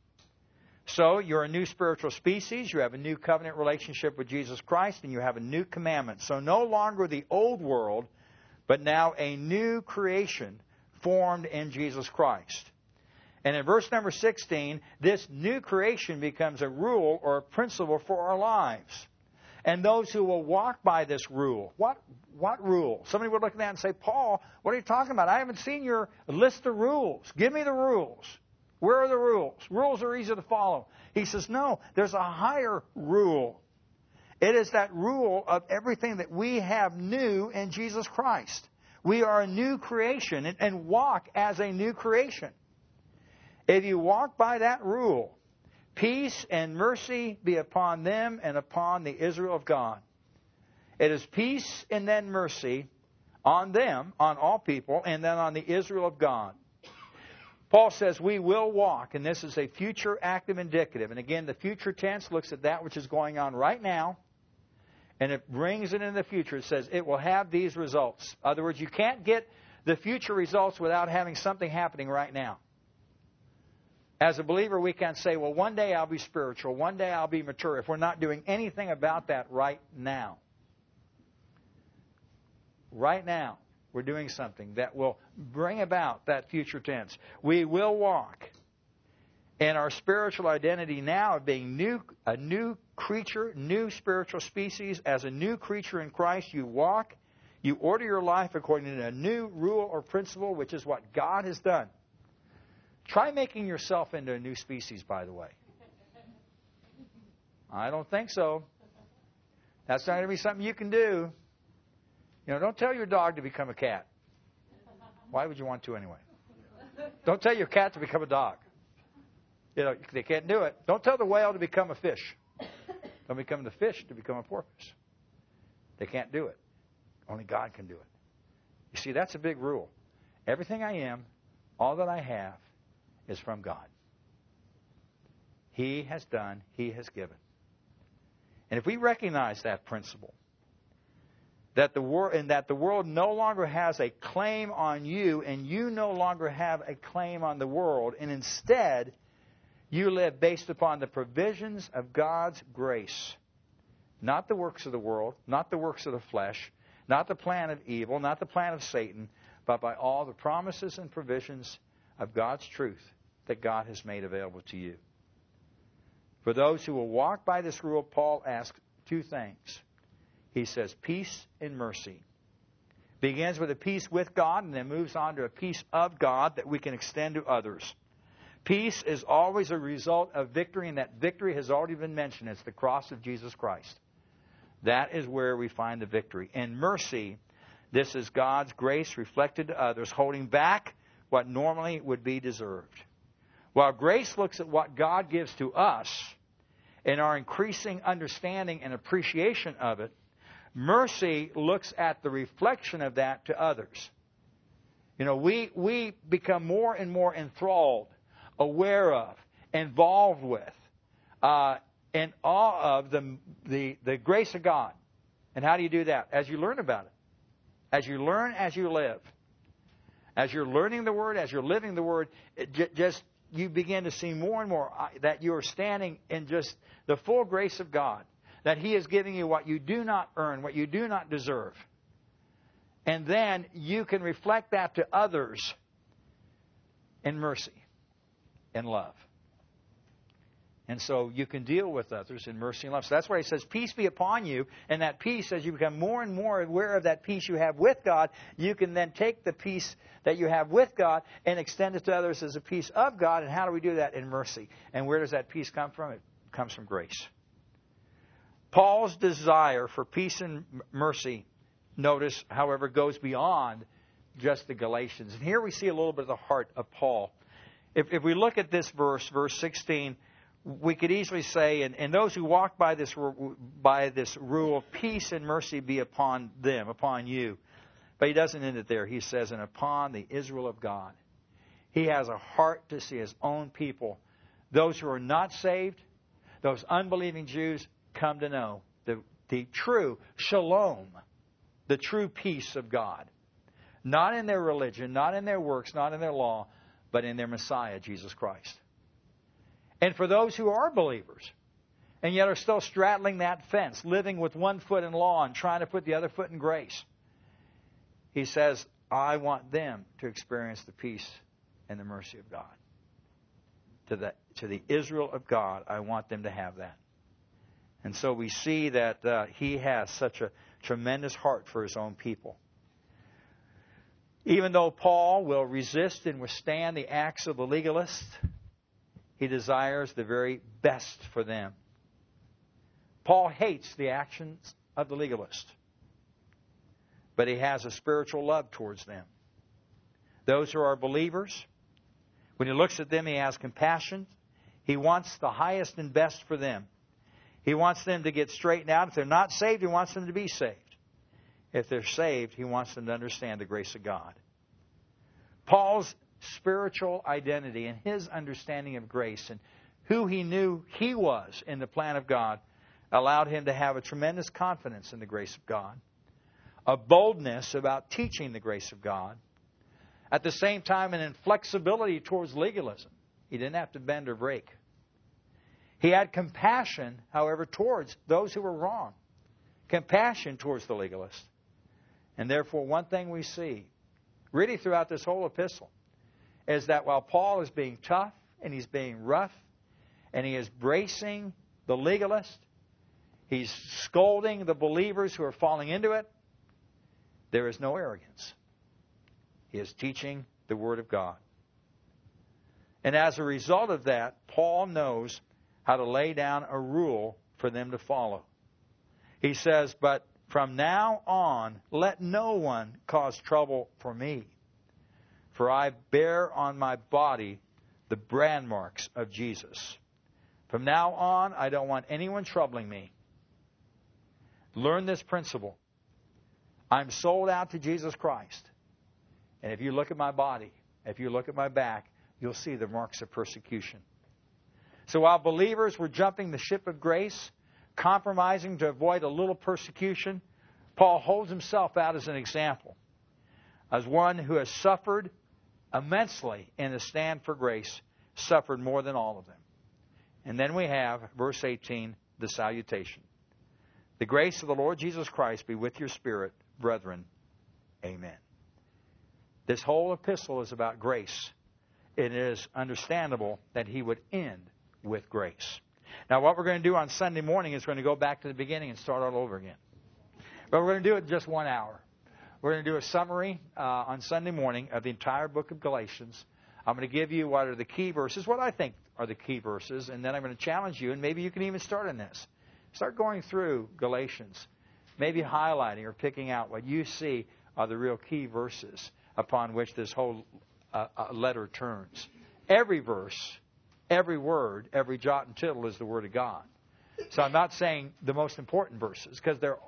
A: So, you're a new spiritual species, you have a new covenant relationship with Jesus Christ, and you have a new commandment. So, no longer the old world, but now a new creation formed in Jesus Christ. And in verse number 16, this new creation becomes a rule or a principle for our lives. And those who will walk by this rule. What rule? Somebody would look at that and say, Paul, what are you talking about? I haven't seen your list of rules. Give me the rules. Where are the rules? Rules are easy to follow. He says, no, there's a higher rule. It is that rule of everything that we have new in Jesus Christ. We are a new creation and walk as a new creation. If you walk by that rule, peace and mercy be upon them and upon the Israel of God. It is peace and then mercy on them, on all people, and then on the Israel of God. Paul says we will walk, and this is a future active indicative. And again, the future tense looks at that which is going on right now, and it brings it into the future. It says it will have these results. In other words, you can't get the future results without having something happening right now. As a believer, we can't say, well, one day I'll be spiritual, one day I'll be mature, if we're not doing anything about that right now. Right now, we're doing something that will bring about that future tense. We will walk in our spiritual identity now of being a new creature, new spiritual species. As a new creature in Christ, you walk, you order your life according to a new rule or principle, which is what God has done. Try making yourself into a new species, by the way. I don't think so. That's not going to be something you can do. You know, don't tell your dog to become a cat. Why would you want to anyway? Don't tell your cat to become a dog. You know, they can't do it. Don't tell the whale to become a fish. Don't become the fish to become a porpoise. They can't do it. Only God can do it. You see, that's a big rule. Everything I am, all that I have, is from God. He has done, He has given. And if we recognize that principle, that the world no longer has a claim on you, and you no longer have a claim on the world, and instead you live based upon the provisions of God's grace, not the works of the world, not the works of the flesh, not the plan of evil, not the plan of Satan, but by all the promises and provisions of God's truth that God has made available to you. For those who will walk by this rule, Paul asks two things. He says peace and mercy. Begins with a peace with God and then moves on to a peace of God that we can extend to others. Peace is always a result of victory, and that victory has already been mentioned. It's the cross of Jesus Christ. That is where we find the victory. And mercy, this is God's grace reflected to others, holding back what normally would be deserved. While grace looks at what God gives to us and our increasing understanding and appreciation of it, mercy looks at the reflection of that to others. You know, we become more and more enthralled, aware of, involved with, in awe of the grace of God. And how do you do that? As you learn about it. As you learn, as you live. As you're learning the Word, as you're living the Word, you begin to see more and more that you're standing in just the full grace of God. That He is giving you what you do not earn, what you do not deserve. And then you can reflect that to others in mercy and love. And so you can deal with others in mercy and love. So that's why He says, peace be upon you. And that peace, as you become more and more aware of that peace you have with God, you can then take the peace that you have with God and extend it to others as a peace of God. And how do we do that? In mercy. And where does that peace come from? It comes from grace. Paul's desire for peace and mercy, notice, however, goes beyond just the Galatians. And here we see a little bit of the heart of Paul. If we look at this verse 16, we could easily say, and those who walk by this rule, peace and mercy be upon them, upon you. But he doesn't end it there. He says, and upon the Israel of God. He has a heart to see His own people, those who are not saved, those unbelieving Jews, come to know the true shalom, the true peace of God. Not in their religion, not in their works, not in their law, but in their Messiah, Jesus Christ. And for those who are believers, and yet are still straddling that fence, living with one foot in law and trying to put the other foot in grace, he says, I want them to experience the peace and the mercy of God. To the Israel of God, I want them to have that. And so we see that He has such a tremendous heart for His own people. Even though Paul will resist and withstand the acts of the legalist, he desires the very best for them. Paul hates the actions of the legalist, but he has a spiritual love towards them. Those who are believers, when he looks at them, he has compassion. He wants the highest and best for them. He wants them to get straightened out. If they're not saved, he wants them to be saved. If they're saved, he wants them to understand the grace of God. Paul's spiritual identity and his understanding of grace and who he knew he was in the plan of God allowed him to have a tremendous confidence in the grace of God, a boldness about teaching the grace of God, at the same time an inflexibility towards legalism. He didn't have to bend or break. He had compassion, however, towards those who were wrong. Compassion towards the legalist. And therefore, one thing we see, really throughout this whole epistle, is that while Paul is being tough and he's being rough and he is bracing the legalist, he's scolding the believers who are falling into it, there is no arrogance. He is teaching the Word of God. And as a result of that, Paul knows how to lay down a rule for them to follow. He says, but from now on, let no one cause trouble for me, for I bear on my body the brand marks of Jesus. From now on, I don't want anyone troubling me. Learn this principle. I'm sold out to Jesus Christ. And if you look at my body, if you look at my back, you'll see the marks of persecution. So while believers were jumping the ship of grace, compromising to avoid a little persecution, Paul holds himself out as an example, as one who has suffered immensely in the stand for grace, suffered more than all of them. And then we have, verse 18, the salutation. The grace of the Lord Jesus Christ be with your spirit, brethren. Amen. This whole epistle is about grace. It is understandable that he would end with grace. Now, what we're going to do on Sunday morning is we're going to go back to the beginning and start all over again. But we're going to do it in just 1 hour. We're going to do a summary on Sunday morning of the entire book of Galatians. I'm going to give you what are the key verses, what I think are the key verses, and then I'm going to challenge you, and maybe you can even start in this. Start going through Galatians, maybe highlighting or picking out what you see are the real key verses upon which this whole letter turns. Every verse, every word, every jot and tittle is the Word of God. So I'm not saying the most important verses, because they're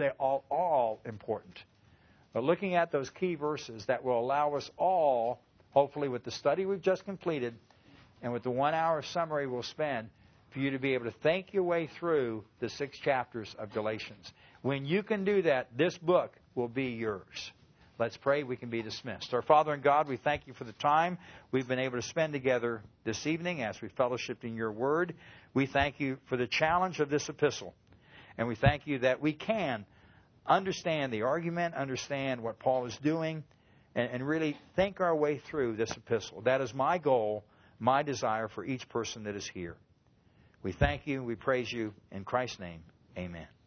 A: all important. But looking at those key verses that will allow us all, hopefully with the study we've just completed, and with the 1 hour summary we'll spend, for you to be able to think your way through the 6 chapters of Galatians. When you can do that, this book will be yours. Let's pray. We can be dismissed. Our Father and God, we thank you for the time we've been able to spend together this evening as we fellowship in your word. We thank you for the challenge of this epistle. And we thank you that we can understand the argument, understand what Paul is doing, and really think our way through this epistle. That is my goal, my desire for each person that is here. We thank you. We praise you. In Christ's name, amen.